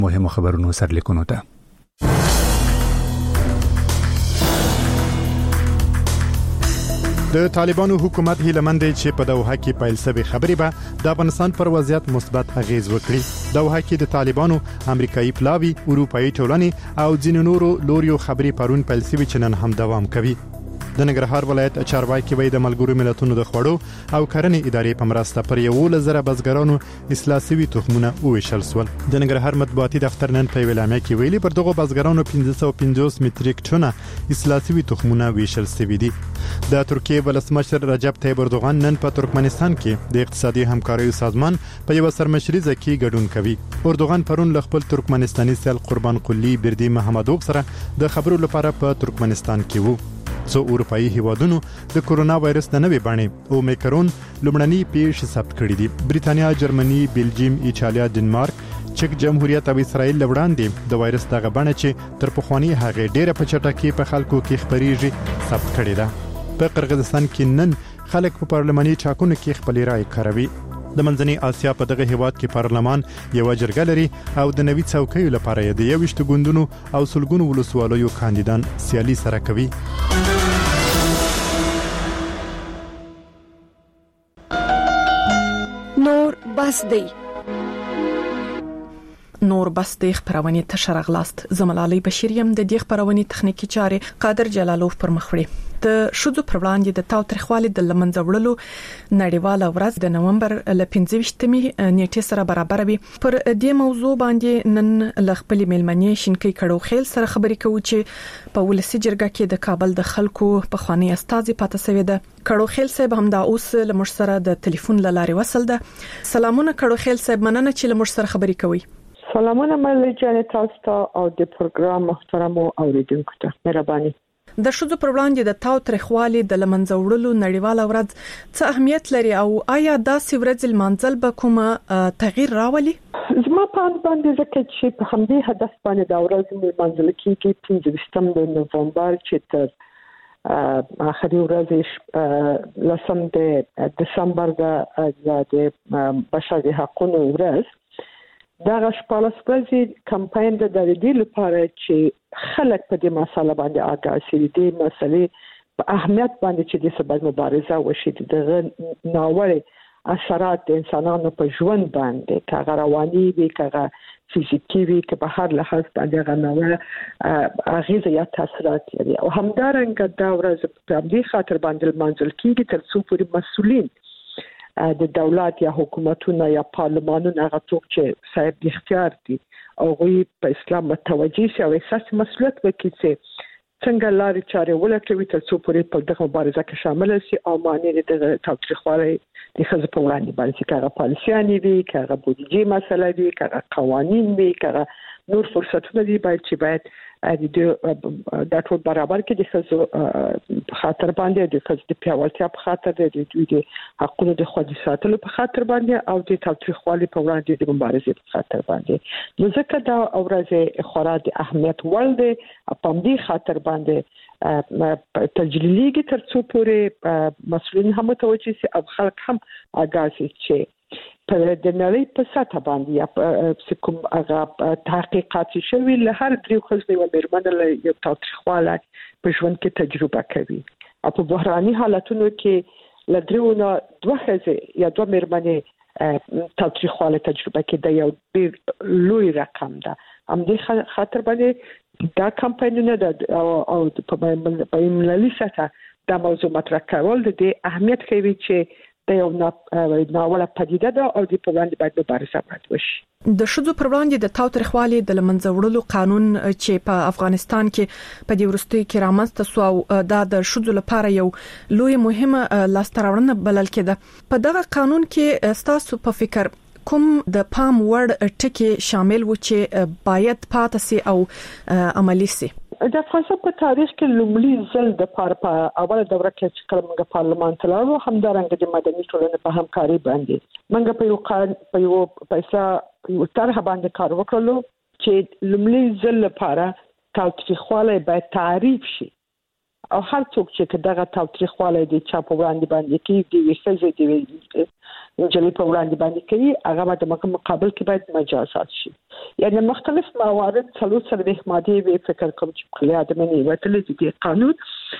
مهمو خبرونو سرلیکونو ته. د طالبانو حکومت هیلمند چې په دوحه کې پیل شوی خبرې به د افغانستان پر وضعیت مثبت اغیز وکړي. دوحه کې د طالبانو امریکایي پلاوی، اروپאי ټولنې او ځینو نورو لوریو خبرې پرون پیل شوی چې نن هم دوام کوي. د ننګرهار ولایت چارواکي وایي د ملګرو ملتونو د خوړو او کرنې ادارې په مرسته پر 11,000 بزګرانو اصلاح شوي تخمونه وویشل شول. د ننګرهار مطبوعاتي دفتر نن په اعلامیه کې ویلي پر دغه بزګرانو 550 متریک ټنه اصلاح شوي تخمونه ویشل شوي دي. د ترکیې ولسمشر رجب طیب اردوغان نن په ترکمنستان کې د اقتصادي همکاریو سازمان په یو سرمشريزه کې ګډون کوي. اردوغان پرون له خپل ترکمنستاني سیال قربان قلی بردی محمدوغ سره د خبرو لپاره په ترکمنستان کې وو. څو اروپאי هیوادونو د کورونا وایرس د نوې بڼې اومیکرون لومړني پیښې ثبت کړې دي. بریتانیا، جرمني، بلجیم، ایتالیا، ډنمارک، چک جمهوریت او اسرائیل لوړاندې د وایرس دغه بڼه چې تر پخوانی هغه ډیره په چټکۍ په خلکو کې خبريږي ثبت کړې ده. په قرغیزستان کې نن خلک په پارلماني ټاکنو کې خپل رائے کاروي. د منځنۍ اسیا په دغه هیواد کې پارلمان یو جرګه لري او د نوي څوکۍ لپاره د 21 ګوندونو او سلګونو ولسوالیو کاندیدان سیالي سره کوي. نور بس د خبرونه تشرغلاست زملالي بشریم د دې خبرونه تخنیکی چارې قادر جلالوف پر مخ وړي. د شذو پر وړاندې د تاوتریخوالي د لمنځوړلو نړیواله ورځ د نومبر ل 15مې نیټه سره برابر وي. پر دې موضوع باندې نن ل خپل ملمنې شینکې کړو خیل سره خبرې کوو چې په ولسی جرګه کې د کابل د خلکو په خواني استاذي پاتې سوي ده. کړو خیل صاحب هم دا اوس ل مشسره د ټلیفون لارې وصل ده. سلامونه کړو خیل صاحب، مننه چې ل مشسره خبرې کوي. سلامونه ملي جان تاسو ته او د پروګرام محترم اوریدونکو ته مهرباني. د شذو پر وړاندې د تاوتریخوالي د لمنځوړلو نړیواله ورځ څه اهمیت لري او آیا دا سیورځ المنزل به کومه تغییر راولي؟ زما په باندې ځکه چې په همدې هدف باندې دا ورځ منځل کېږي 15 د نومبر چې تر اخري ورځ لسم د دسمبر د بشري حقوقو ورځ دا شپږ ورځې کمپاین د دې لپاره چې خلک په دې مسله باندې آگاه شي. دې مسلې په اهمیت باندې چې د سبب مبارزه وشي د ناوړه اثرات د انسانانو په ژوند باندې کاغه رواني وي کاغه فزیکی وي که په هر لحاظ باندې غناوه اغیزه یا تاثیرات لري. او همدارنګه دا ورځ په دې خاطر باندې منځل کیږي تر څو پورې مسؤلین د دولت یا حکومتونو یا پارلمانونو هغه څوک چې صاحب اختیار دي او غوي په اسلام متوجي شي او احساس مسؤلیت وکړي چې څنګه لارې چارې ولټوي تر څو پورې په دغه مبارزه کې شامل شي او معنی د تاوتریخوالي د خزه په وړاندې باندې کاغه پالیسياني وي کاغه بودیجه مسله وي کاغه قوانين وي کاغه نور فرصتونه دي باید د ټول برابر کې د خزو خاطر باندې د خزو د پیاوړتیا په خاطر د دوی د حقوقو د خوندي ساتلو په خاطر باندې او د تاوتریخوالي په وړاندې د مبارزې په خاطر باندې نو ځکه دا اورځه خورا د اهمیت وړ دی په دې خاطر باندې تجلیلیږي تر څو پورې مسؤلین هم متوجي سي او خلک هم آگاه شي چې په د نړۍ په سطح باندې یا کوم هغه تحقیقات شوي له هر دریو خزې او مرمنه له یو تاوتریخواله په ژوند کې تجربه کوي او په بحراني حالتونو کې له دریو نه دوه خزې یا دوه مرمنه تاوتریخواله تجربه کوي د یو ډیر لوی رقم ده. هم دې خاطر باندې دا کمپاینونه او په ملي سطح دا موضوع مطرح کول د اهمیت کوي چې د یو ناوړه پدیده ده او د په وړاندې باید مبارزه وشي. د شذو پر وړاندې د تاوتریخوالي د لمنځوړلو قانون چې په افغانستان کې په دې وروستي کې رامنځته شو او دا د شذو لپاره یو لوی مهمه لاستراوړنه بلل کېده. په دغه قانون کې تاسو په فکر کوم د پام وړ ټکي شامل و چې باید پاتې سي او عملي سي؟ د افغانستان په تاریخ کې لومړی ځل د په اوله دوره کې چې کله موږ پارلمان ته لاړو همدارنګه د مدني ټولنې په همکاري باندې موږ په یو طرح باندې کار وکړو چې لومړی ځل لپاره تاوتریخوالی باید تعریف شي او هر څوک چې دغه تاوتریخواله دي چې په وړاندې باندې کې دی وسه دی جلي په وړاندې باندې کوي هغه د مقابل کې باید مجازات شي. یعنی مختلف موارد څلور څلوېښت ماده وی فکر کوم چې کله ادمنې وتلې دي قانون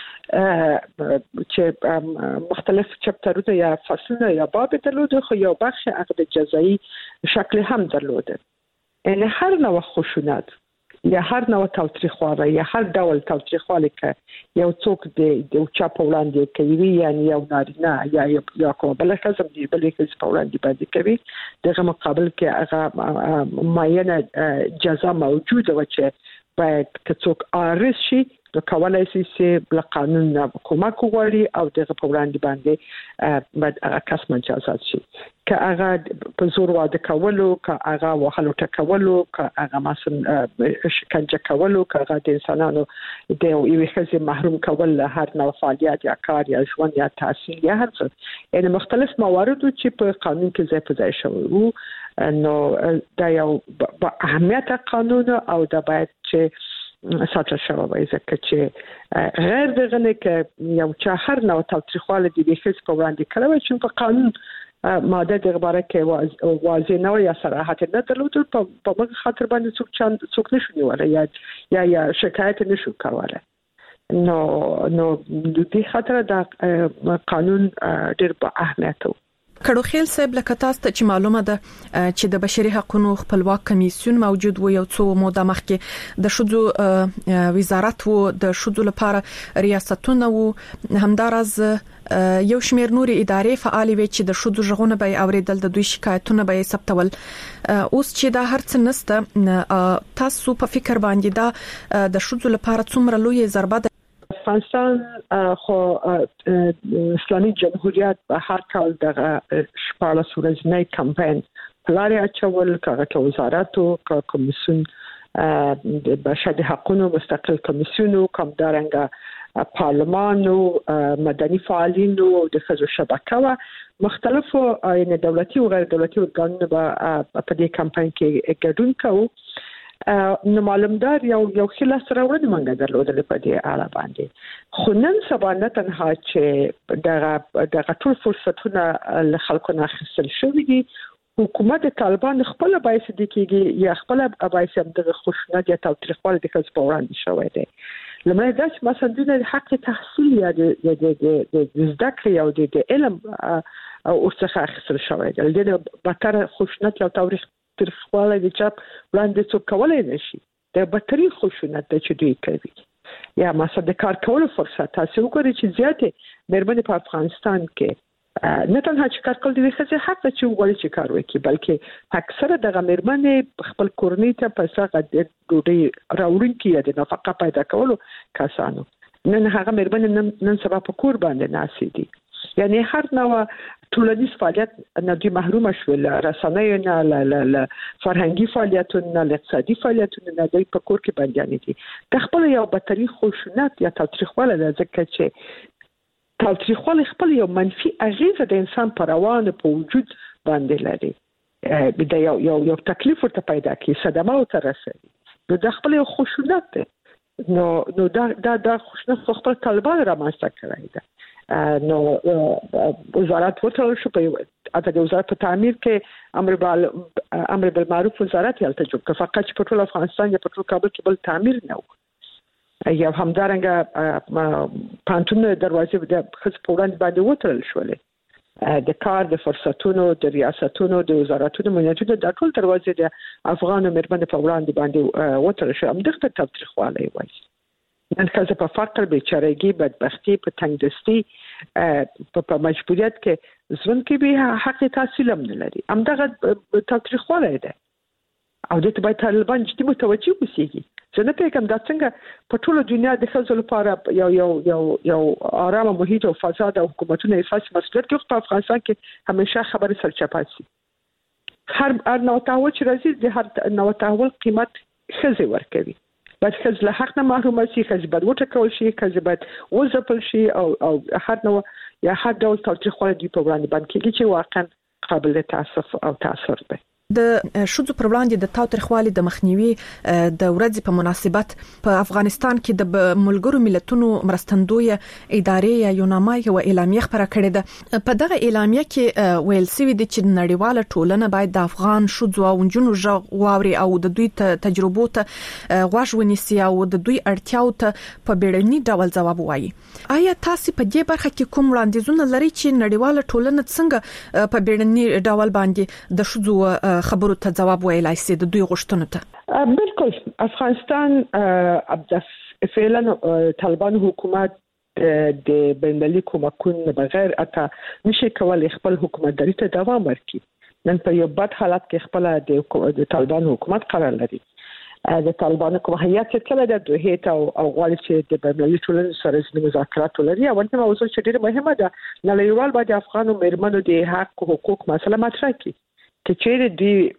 چې مختلف چپټرونه یا فصلونه یا باب درلوده خو یو بخش عقد جزایی شکل هم درلوده. یعنی هر نوع خشونت یا هر نوع تاوتریخواله یا هر ډول تاوتریخواله کې یو څوک د چا په وړاندې کوي یعنی یو نارینه یا کوم بل ښځه دی بل ښځه په وړاندې باندې کوي دغه مقابل کې هغه معینه جزا موجوده و چې باید که څوک عارض شي نو کولای شي چې بل قانون کومک وغواړي او دغه په وړاندې باندې باید هغه کس مجازات شي. که هغه په زور واده کولو که هغه وهلو ټکولو که هغه مثلا شکنجه کولو که هغه د انسانانو د یوې ښځې محروم کول له هر نوع فعالیت یا کار یا ژوند یا تحصیل یا هر څه یعنی مختلف موارد چې په قانون کې ځای په ځای شوي وو نو دا یو اهمیت قانون او دا باید چې ساتل شوی وي ځکه چې غیر دغه نه کې یو چا هر نوع تاوتریخواله دي د ښځې په وړاندې کړی چې په قانون ماده دغه باره کې واضح نه یا صراحت نه درلوده په موږ خاطر باندې څوک نشو نیولای یا شکایت نشو کولای. نو د دې خاطر دا قانون ډېر په اهمیت و. کډو خیل صاحب لکه تاسو ته چې معلومه ده چې د بشري حقوقو خپلواک کمیسیون موجود و یو څو موده مخکې د شذو وزارت و د شذو لپاره ریاستونه و همدارز یو شمېر نوري ادارې فعال وي چې د شذو ژغونه به اوریدل د دوی شکایتونه به ثبتول. اوس چې دا هرڅ نسته تاسو په فکر باندې دا د شذو لپاره څومره لوی ضربه افغانستان خو اسلامي جمهوریت په هر کال دغه شپاړس ورځنی کمپاین پلان اچول کاغه وزارت او کمیسیون د بشري حقوقو مستقل کمیسیون او کومدارنګ پارلمان او مدني فعالین او د ښځو شبکه و مختلفو یعنی دولتي او غیر دولتي ورګانونه په دې کمپاین کې ګډون کوي. نو معلومدار یو خلا سره ورته مونږ درلودل په دې اړه باندې خو نن سبا نه تنها چې دغه ټول فرصتونه له خلکو نه اخیستل شوي دي حکومت طالبان خپل باعث دي کېږي یا خپل باعث دغه خشونت یا تاوتریخواله د ښځو په وړاندې شوی دی. لمړی دا چې مثلا د حق تحصیل یا د زده کړې او د علم او څخه اخیستل شوی دی د بدتر خشونت یا تاوتریخواله د چا وړاندې څوک کولای نشي د بدترین خشونت د چې دوی کوي یا مثلا د کار کولو فرصت تاسو وګورئ چې زیاتې مېرمنې په افغانستان کې نه تنها چې کار کول دي ښځې حق چې وګوري چې کار وکړي بلکې اکثره دغه مېرمنې خپل کورنۍ ته پیسې د ډوډۍ راوړونکي یا د نفقه پیدا کولو کسانو نن هغه مېرمنې نن سبا په کور باندې ناسي دي یعنی هر نوع ټولنیز فعالیت نه دي محروم شول رسنۍ نه ل فرهنګي فعالیتونه ل اقتصادي فعالیتونه نه دي په کور کې باندې دي د خپل یو بدتري خشونت یا تاوتریخواله ځکه چې تاوتریخواله خپل یو منفي اغیزه د انسان پر روان په وجود باندې لري د یو تکلیف ورته پیدا کوي صدمه او ترسي د خپل یو خشونت نو دا خشونت خپل طالبان را ماسته کړی ده. نو وزارت وټل شو په اته د وزارت په تعمیر کې امر بالمعروف وزارت یالته جوړ کړ فقط په ټول افغانستان یا په ټول کابل کې بل تعمیر نه و یا همدارنګه پانتون دروازې د خص په وړاندې باندې وټل شولې د کار د فرصتونو د ریاستونو د وزارتونو منځونه د ټول دروازې د افغان مېرمنې په وړاندې باندې وټل شو همدغه تاوتریخواله وایي نن ښځه په فقر بیچارهګي بدبختی په تنګدستي په مجبوریت کې ژوند کې به حق تحصیل هم نه لري همدغه تاوتریخواله ده او د باید طالبان جدي متوجه وسیږي چې نه پیغام دا څنګه په ټول دنیا د ښځو لپاره یو آرام محیط او فضا د حکومتونو اساسي مسؤلیت کې په افغانستان کې همیشه خبره سرچپه سي هر نوع تحول چې راځي د هر نوع تحول قیمت ښځې ورکوي بس ښځې له حق نه محروم شي ښځې باید وټکول شي ښځې باید وځپل شي او هر نوع یا هر ډول تاوتریخواله دوی په وړاندې باندې کېږي چې واقعا قابل تاسف او تاثر دی. د شذو پر وړاندې د تاوتریخوالي د مخنیوي د ورځې په مناسبت په افغانستان کې د ملګرو ملتونو مرستندوی ادارې یا یوناما یو اعلامیه خبره کړې ده. په دغه اعلامیه کې ویل شوی دی چې نړیواله ټولنه باید د افغان شذو او نجونو ژغ واوري او د دوی تجربو ته غوږ ونیسي او د دوی اړتیاو ته په بیړني ډول ځواب ووایي. آیا تاسو په دې برخه کې کوم وړاندیزونه لرئ چې نړیواله ټولنه څنګه په بیړني ډول باندې د شذو خبرو ته ځواب ویلای شي د دوی غوښتنو ته؟ بالکل. افغانستان فعلا طالبان حکومت د بین‌المللي کومکونو بغیر اته نشي کولای خپل حکومتداري ته دوام ورکړي. نن په یو بد حالت کې خپل د طالبان حکومت قرار لري. د طالبانو کوم هيئت چې کله د دوه او غواړي چې د بین‌المللي ټولنې سره د مذاکرات ولري او ورته موضوع چې ډېره مهمه ده نړیوال باندې افغان مېرمنو د حق او حقوق مسله مطرح کړي چې چیرې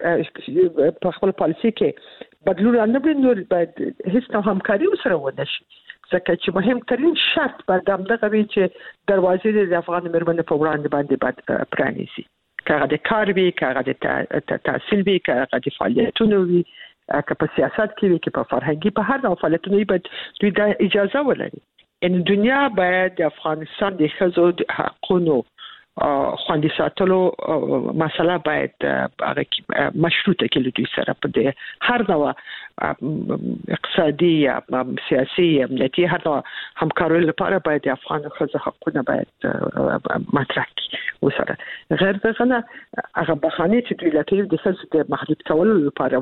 د په خپل پالیسي کې بدلون نه نور باید هیڅ نوع همکاري سره ونه شي ځکه چې مهمترین شرط باید دغه وي چې دروازې د افغان مېرمنو په وړاندې باندې پرانیزي کاغه د کار وی کاغه د تحصیل وی کاغه د فعالیتونو وی که په سیاست کې وي کې په فرهنګي په هر ډول فعالیتونو باید دوی د اجازه ولري. ان دنیا باید د افغانستان د ښځو د حقوقو خوندي ساتلو مسله باید هغه مشروطه کړي دوی سره په هر ډول اقتصادي یا سیاسي امنیتي هر ډول همکارۍ لپاره باید د افغان ښځو حقوقونه باید مطرح کړي وسره. غیر دغه نه هغه بخانه چې دوی لټوي د ښځو د محدود کولو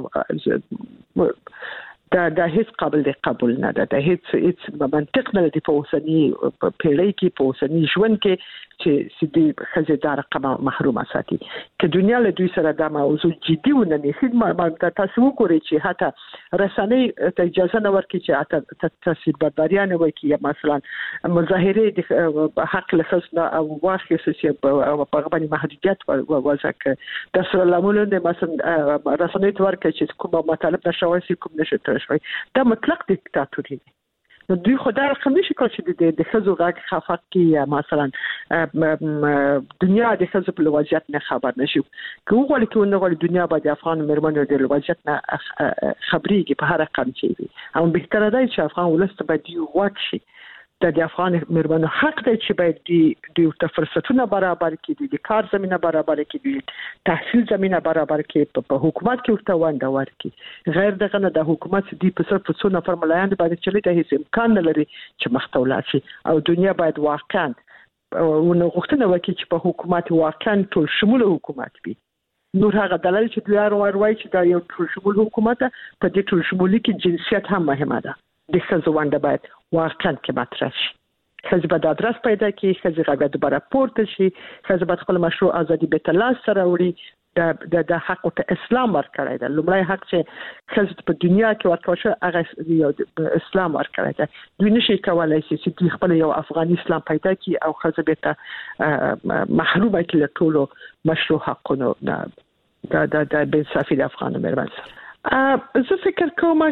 لپاره دا هیڅ قابل د قبول نه ده. د هیڅ منطق نه لري په اوسنی پیړۍ کې په اوسنی ژوند کې چې د ښځې د رقم محرومه ساتي. که دنیا له دوی سره دا موضوع جدي ونه نیسي تاسو وګورئ چې حتی رسنۍ ته اجازه نه ورکړي چې تاثیر برداریان وکړي یا مثلا مظاهره د حق له ښځو او واخلي چې په باندې محدودیت وضع کړي د سره لامل د مثلا رسنۍ ته ورکړي چې کوم مطالب نشوي سي کوم نشي دا مطلق دیکتاتوري دی. نو دوی خدای رقم نشي کولای چې د ښځو غږ خفق کی یا مثلا دنیا د ښځو په وضعیت نه خبر نشي کوم غوړي کې نه غوړي دنیا باندې افغان مېرمنو د وضعیت نه خبريږي په هر رقم چې او به تر دای چې افغان ولست باندې یو واکشي د افغان مېرمنو حق دی چې باید د فرصتونو برابر کړي د کار زمينه برابر کړي تحصیل زمينه برابر کړي په حکومت کې ورته ونده ورکړي. غیر دغه نه د حکومت دی په صرف څو نفر ملایان باندې چلی د هیڅ امکان نه لري چې مختولا شي او دنیا باید واقعا ونه غوښتنه وکړي چې په حکومت واقعا ټول شموله حکومت وي. نور هغه دلایل چې دوی وایي چې دا یو ټول شمول حکومت په دې ټول شمولي کې جنسیت هم مهمه ده. د ښځو ونده باید واقعا کې مطرح شي. ښځې باید ادرس پیدا کړي، ښځې غږ دوباره پورته شي، ښځې باید خپل مشروع ازادي به لاس سره وړي. د حق ته اسلام ورکړی دی. لومړی حق چې ښځې په دنیا کې ورکړل شو هغه اسلام ورکړی دی. دوی نشي کولای چې دوی خپل یو افغاني اسلام پیدا کړي او ښځې به ته محرومه کړي له ټولو مشروع حقونو. د بې انصافي د افغان مېرمنو سره زه فکر کوم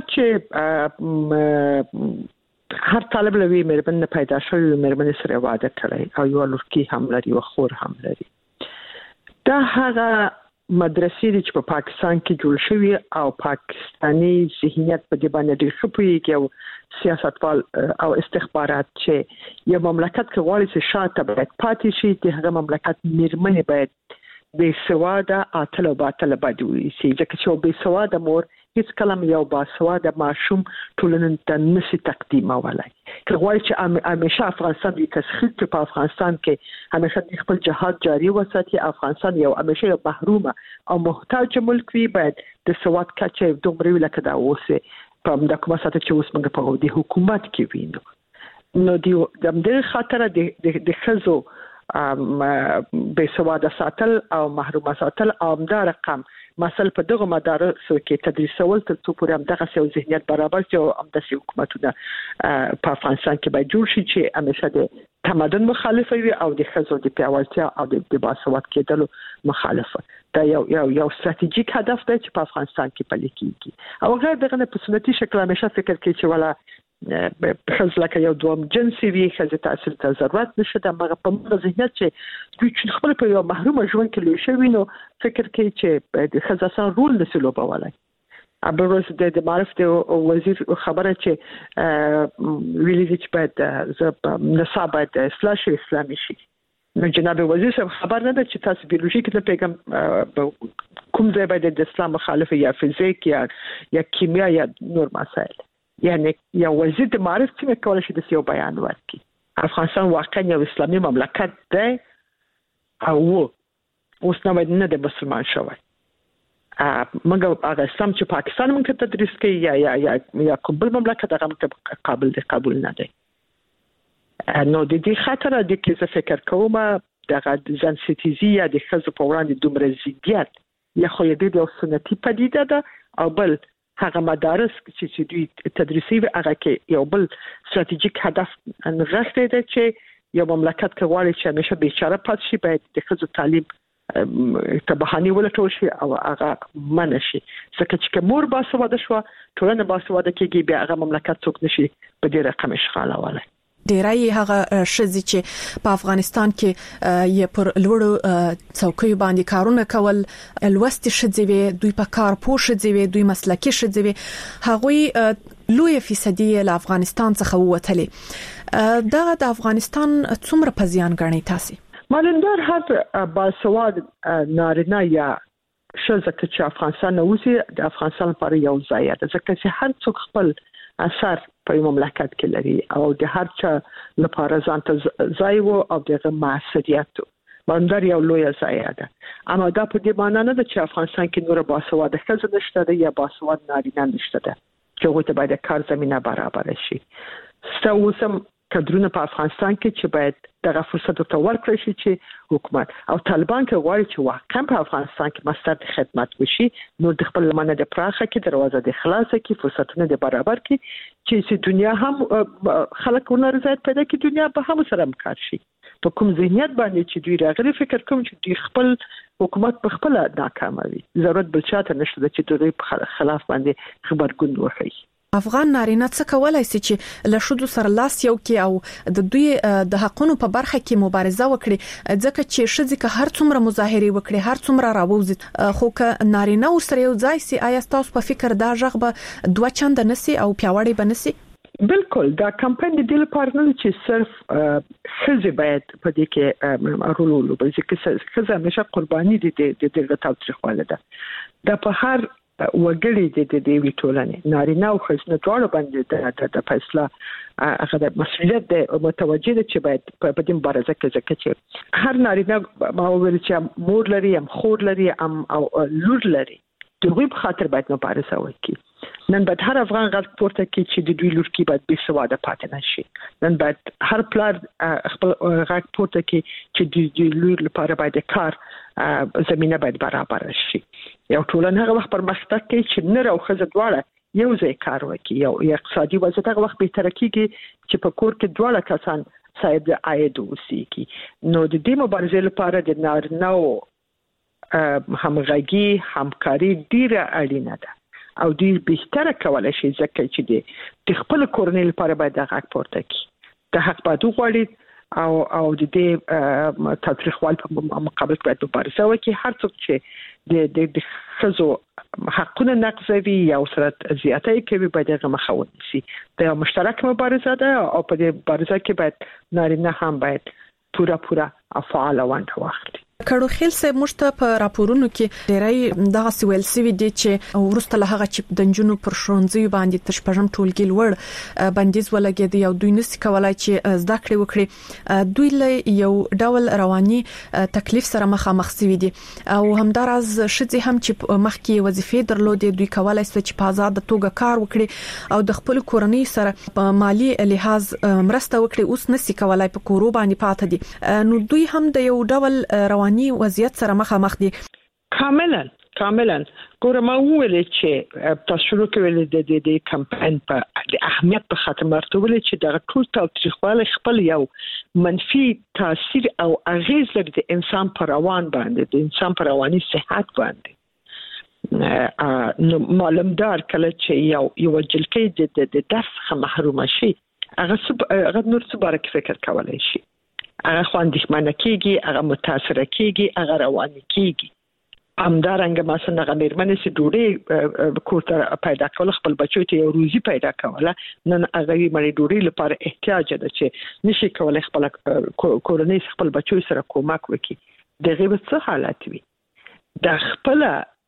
چې هر طالب لوي مېرمن پیدا شوی مېرمن سره واده کړی او یو لورکی هم لري او خور هم لري. دا هغه مدرسې چې په پاکستان کې جوړ شوی او پاکستانی ذهنیت په دې باندې ډېر خپويږي او سیاستوال او استخبارات چې یو مملکت کې غواړي چې شاته باید پاتې شي د هغه مملکت مېرمن باید بې سواده اتل او باطل باندې وي چې چې بې سواده مور هیڅ کلم یو باسواده ماشوم ټولنې ته نشي تقدیمولای. که غواړي چې همیشه افغانستان د تسخیر په افغانستان کې همیشه خپل جهاد جاری وساتي، افغانستان یو همیشه یو محرومه او محتاج ملک وي، باید د سواد کچه دومره لکه دا اوسه په د کومه ساته چې اوس موږ په دې حکومت کې وینو. نو د دې خاطر د خزو بې سواده ساتل او محرومه ساتل او همدا رقم مثلا په دغه مدارسو کې تدریسول تر څو پورې همدغه یو ذهنیت برابر شي او همداسې حکومتونه په افغانستان کې باید جوړ شي چې همیشه د تمدن مخالف وي او د ښځو د پیاوړتیا او د باسواد کېدلو مخالفه. دا یو ستراتیژیک هدف دی چې په افغانستان کې پلي کیږي او غیر دغه په سنتي شکل همیشه فکر کوي چې ولا خزله کې یو دوم جنسي وي خزه تاثیر ته ضرورت نشته د مغه په موږ ذهنیت چې دوی چې خپل په یو محروم ژوند کې لوي شوی نو فکر کوي چې د خزه سره رول نسلو بوالای ابروز د معرف د وزیر خبره چې ویلي چې باید نصاب باید اصلاح شي اسلامي شي نو جناب وزیر صاحب خبر نه ده چې تاسو بیولوژي کې د پیغام کوم ځای باید د اسلام مخالف یا فزیک یا کیمیا یا نور مسائل یعنی یا وزیر د معرف څنګه کولای شي د یو بیان ورکړي افغانستان واقعا یو اسلامي مملکت دی او اوس نه د مسلمان شوی مګر هغه اسلام چې پاکستان موږ ته تدریس کوي یا کوم بل مملکت هغه موږ قابل نه دی نو د دې خاطر د کې څه فکر کوم د ځان ستیزي یا د خزو په وړاندې دومره زیات یا خو د سنتي پدیده ده او بل هغه مدارس چې دوی تدریسي هغه کې یو بل ستراتیژیک هدف انغښتې ده چې یو مملکت کې غواړي چې همیشه بیچاره پاتې شي باید د خزو تعلیم ته بهاني ولټول شي او هغه منشي ځکه چې مور باسواده شو ټولنه باسواده کېږي بیا هغه مملکت څوک نشي په دې رقم اشغال ولای ډیرای هغه شذ چې په افغانستان کې یې پر لوړو څوکۍ باندې کارونه کول الوست شذوي دوی په کار پوه شذوي دوی مسلکي شذوي هغه لوی فیصدي له افغانستان څخه ووتلې دا د افغانستان څومره په زیان غني تاسو مالندار هر باسواد نارینه یا شذ چې افغانستان اوسې د افغانستان لپاره یو ځای ده ځکه چې هر څوک خپل اثر په مملکت کې لري او د هر چا لپاره ځان ته ځای وو او دغه مسؤلیت باندې یو لوی ځای ده اما دا په دې معنی نه ده چې افغانستان کې نور باسواده ښځې نشته ده یا باسواده نارینه نشته ده چې هغوی ته باید کار زمينه برابر شي ستاسو کډرونه په افغانستان کې چې باید دغه فرصت ته ورکړي شي چې حکومت او طالبان کې غواړي چې واقعا په افغانستان کې مستند خدمت وشي نو د خپل لمنه د پراخه کې دروازه د خلاصه کې فرصتونه د برابر کې چې دنیا هم خلکونه رضایت پیدا کړي دنیا به هم سره همکار شي په کوم ذهنیت باندې چې دوی راغلي فکر کوم چې دوی خپل حکومت په خپل ناکاموي ضرورت بل چاته نشته چې دوی په خلاف باندې خبرګون وکړي افغان نارینه څه کولای شي چې له شودو سره لاس یو کې او د دوی د حقونو په برخه کې مبارزه وکړي ځکه چې شذ که هر څومره مظاهره وکړي هر څومره راوځي خو که نارینه ورسره یو ځای سي آیا تاسو په فکر دا ژغه دوه چنده نسی او پیاوړی بنسي بالکل دا کمپاین د دې لپاره نه چې صرف خزه باید په دې کې رول وبځي خزه همیشه قرباني دي د دې تاوتریخواله ده د په هر وګړي د دې ټولنې نارینه او ښځینه دواړو باندې د فیصله هغه د مسؤلیت د متوجه دي چې باید په دې مبارزه کې ځکه چې هر نارینه ما ویل چې مور لري هم خور لري او لور لري دوی په خاطر باید مبارزه وکړي نن باید هر افغان غږ پورته کړي چې د دوی لور کې باید بې سواده پاتې نشي نن باید هر پلار خپل غږ پورته کړي چې د دوی لور لپاره باید کار زمينه باید برابر شي یو ټولنه هغه وخت پرمختګ کوي چې نر او ښځه دواړه یو ځای کار وکړي یو اقتصادي وضعیت هغه وخت به ترقیږي چې په کور کې دواړه کسان صاحب عاید اوسېږي نو د دې مبارزې لپاره د نارینه‌و همغږي همکاري ډیره اړینه ده او ډیر بهتره کولای شي ځکه چې د خپل کورنۍ لپاره باید د حق پورته کړي د حق باید وغواړي او د دې تاریخوال په مقابل باید مبارزه وکړي هر څوک چې د خزو حقونه نقضوي یا سره زیاتې کوي باید هغه مخاوت شي د مشترک مبارزه ده او په دې مبارزه کې باید نارینه هم باید پورا فعال ونډه واخلي کړو خیل سه مشته په راپورونو کې ډیرای دغه سویل سوي دي چې ورسته له هغه چې د جنونو پر شونځي باندې تشپژم ټولګي لوړ بندیز ولګي دی او دوی نس کولای چې زده کړې وکړي دوی له یو ډول رواني تکلیف سره مخامخ سوي دي او همدارز شذي هم چې مخکې وظیفې درلودې دوی کولای شي چې په آزاد توګه کار وکړي او د خپل کورنۍ سره په مالی لحاظ مرسته وکړي اوس نس کولای په کورو باندې پاتې دي نو دوی هم د یو ډول رواني وضعیت سره مخامخ دي کاملا ګوره ما ویل چې تاسو کې د کمپاین په د اهمیت په خاطر مرته ویل چې د ټول تاریخوال خپل یو منفي تاثیر او اغیز لري د انسان پر روان باندې د انسان پر رواني صحت باندې نو معلومدار کله چې یو جلکې د درس څخه محروم شي هغه نور څه بارک فکر کولای شي، هغه خواندښمنه کیږي، هغه متاثر کیږي، هغه روان کیږي. همدارنګه مثلا هغه مېرمنې چې ډوډۍ کوته پیدا کول، خپل بچو ته یو روزي پیدا کوله، نن هغه یې مړي ډوډۍ لپاره احتیاج ده چې نشي کولای خپل کورنۍ خپل بچو سره کومک وکړي. دغه به څه حالت وي؟ د خپل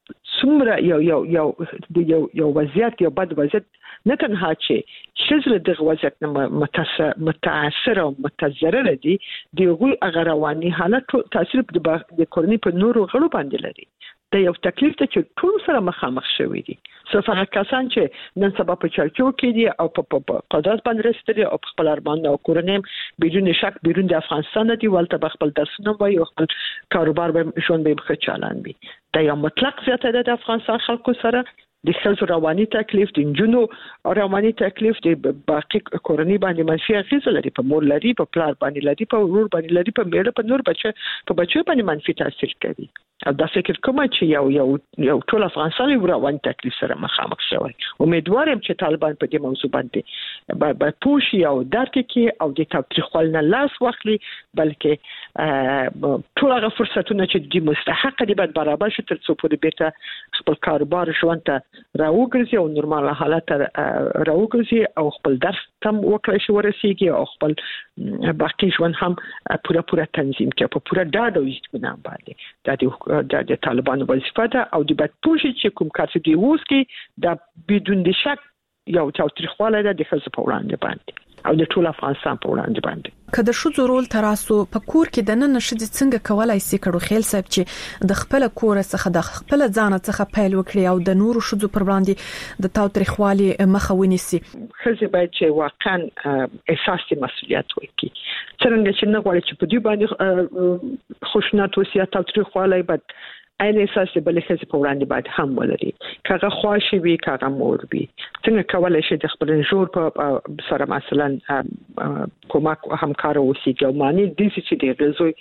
څومره یو وضعیت، یو بد وضعیت، نه تنها چې شزل دغه وضعیت متاثر او متضرر دي، دغه هغه رواني حالت تاثیر د کورنۍ په نورو غړو باندې لري. دا یو تکلیف ته چې ټول سره مخامخ شوي دي. صرف هغه کسان چې نن سبا په چرچو کې دي او په قدرت باندې رسېدلي او خپل ارمان او کورنۍ بدون شک بیرون د افغانستان دي، ولته خپل درسونه وایي او خپل کاروبار به ژوند به ښه چالان وي. دا یو مطلق زیاته ده د افغانستان خلکو سره. د ښځو رواني تکلیف، د نجونو رواني تکلیف د باقي کورنۍ باندې منفي اغېز لري، په مور لري، په پلار باندې لري، په ورور باندې لري، په میړه، په نور بچو باندې منفي تاثیر کوي. او دا فکر کوم چې یو ټول افغانستان یو رواني تکلیف سره مخامخ شوی. امیدوارم چې طالبان په دې موضوع باندې به پوښي او درک کړي او د تاوتریخوالي نه لاس واخلي، بلکې ټول هغه فرصتونه چې د مستحق دي باید برابر شي تر څو پورې بیرته خپل کاروبار ژوند ته راوګرځي او نورمال حالت راوګرځي او خپل درس تم وکړي شو ورسیږي او خپل باقي ژوند هم پوره تنظیم کړي په پوره ډاډ او اطمینان باندې. د طالبانو وظیفه ده او د باید پوښي چې کوم کار چې دی اوس کې د بدون د شک یو تاوتریخوالی ده د ښځو په وړاندې باندې او د ټول افغانستان په وړاندې باندې. که د ښځو رول تراسو په کور کې د نن ښځې څنګه کولای شي کړو خیل صاحب چې د خپل کور څخه د خپل ځان څخه پیل وکړي او د نورو ښځو پر وړاندې د تاوتریخوالي مخه ونیسي؟ ښځې باید چې واقعا احساس مسؤلیت وکړي، څنګه چې نه غواړي چې په دې باندې خوشنط وسیا تاوتریخوالی باید عین احساس بل ښځې په وړاندې باید هم ولري، کاغه خواشي وي، کاغه مور وي. څنګه کولای شي د خپل ژور په سره مثلا کومک همکار اوسېږي او معنی دې چې د غزوی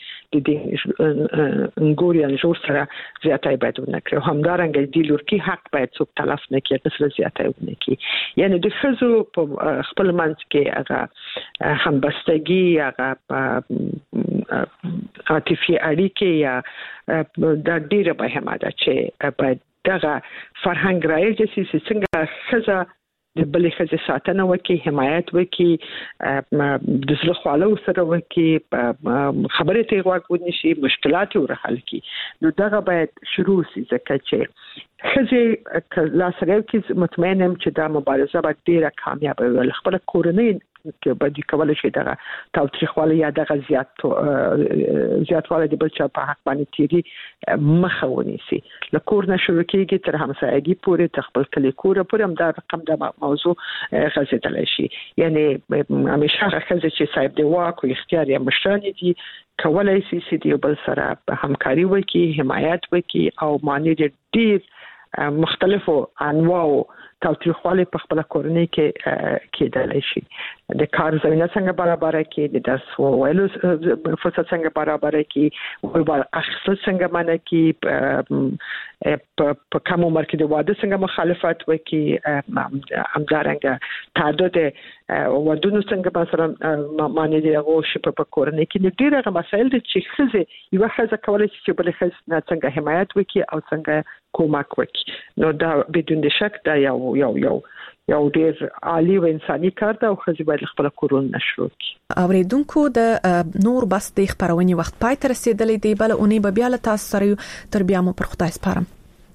د انګوري ژور سره زیاتای باید ونکړي. همدارنګه د لورکی حق باید څوک تلف نه کړي، مثلا زیاتای ونکړي. یعنی د ښځو په خپل منځ کې هغه همبستګي، هغه عاطفي اړیکې یا د ډیره مهمه ده چې باید دغه فرهنګ رایج شي چې څنګه ښځه د بلې ښځې ساتنه وکړي، حمایت وکړي، د زړه خواله سره وکړي، خبرې ته غوږ ونیسي، مشکلات یې حل کړي. نو دغه باید شروع شي ځکه چې ښځې لاسره کې مطمئن یم چې دا مبارزه به ډیره کامیابه وي. خپل کورنۍ کې باید کولای شي دغه تاوتریخوالی یا دغه زیاتوالی د بل چا په حق باندې تیری مخه ونیسي. له کور نه شروع کېږي تر همسایګي پورې، تر خپل کلي کوره پورې هم دا رقم د موضوع غځېدلی شي. یعنی همیشه هغه ښځې چې صاحب د واک او اختیار یا مشرانې دي کولای شي چې د یو بل سره همکاري وکړي، حمایت وکړي او معنی ډېر مختلفو انواعو تاوتریخوالی په خپل کورنۍ کې کېدلی شي. د کار زمینه څنګه برابر کړي، د درس ویلو فرصت څنګه برابر کړي، ولبال اخیستل څنګه منع کړي، په کوم عمر کې د واده څنګه مخالفت وکړي، همدارنګه تعدد ودونو څنګه مثلا معنی دی هغه شي په کورنۍ کې ډېر مسایل دي چې ښځې یو ښځه کولای شي چې بل ښځه څنګه حمایت وکړي او څنګه کومک وکړي. نو دا بدون شک دا یو ډېر عالی او انساني کار ده او ښځې باید خپل کورونه شروع کړي. اوریدونکو د نور بس د خبرونې وخت پای ته رسیدلی دی، بل اونۍ به بیا له تاسو سره تر بیا مو پر خدای سپارم.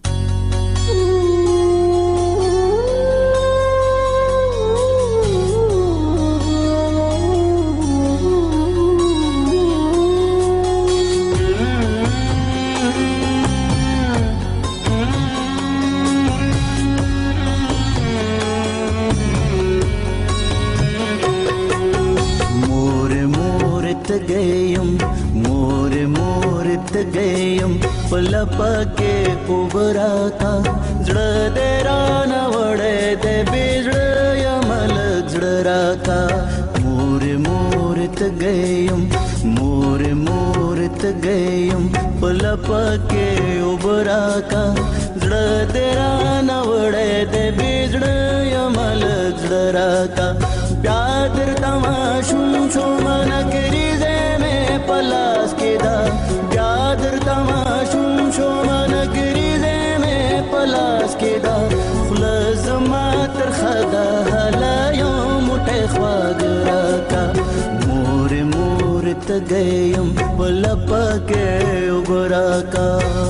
پکې اوبراتا زړه دې را نه وړې دې بيزړه یمل زړه راتا مور ته گیم مور ته گیم پل پکې اوبراتا زړه درانه وړې دې بجړه یمل زړه راکا بیا درته ماشوم شو منګري زې مې پلاس کې دا بیا درته ماشوم شو منګري زې مې پلاس کې دا خلص ما تر خدا هلا یو مټه خواږ راکا مور مور ته گیم بلپ کې وګراکا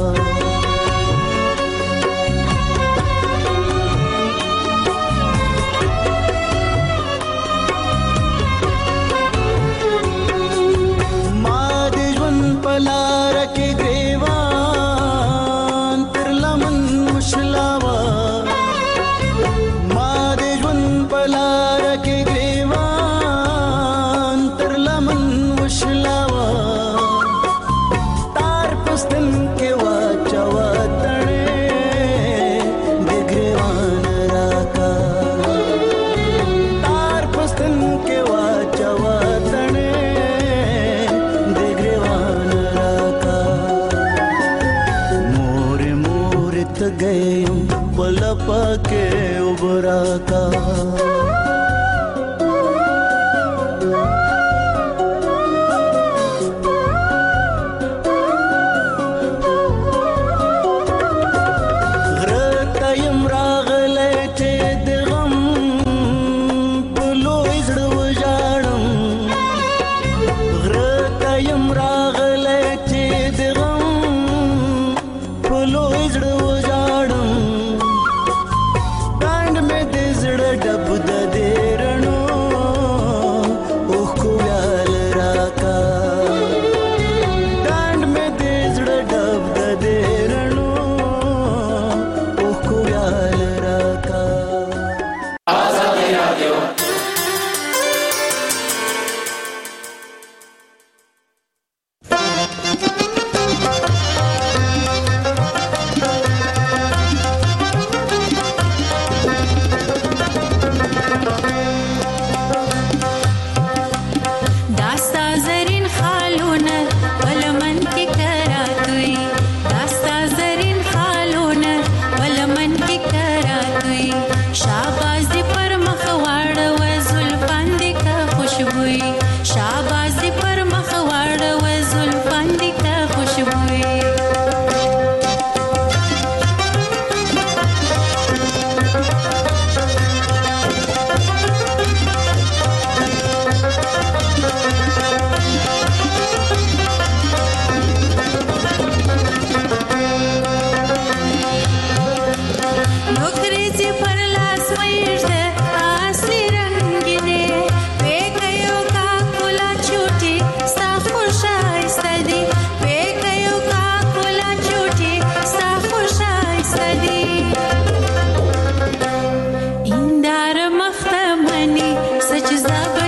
پلار کې ګریوان تر لمن مشلاوا ما دې ژوند پلار کې ګریوان تر لمن مشلاوا تار پستن کې واچوا تړې دې ګریوان راکا تار پستن کې واچوا تړې गयम पलप के उबरा का غرتیم راغله چې د غم بلوي زړه وژاړم غرتیم راغله چې د غم بلوي زړه डब द देरणो ओह को व्याल राका डांड में देजड़ डब द देरणो ओह को व्याल राका आजाद राडियो सच ज़ब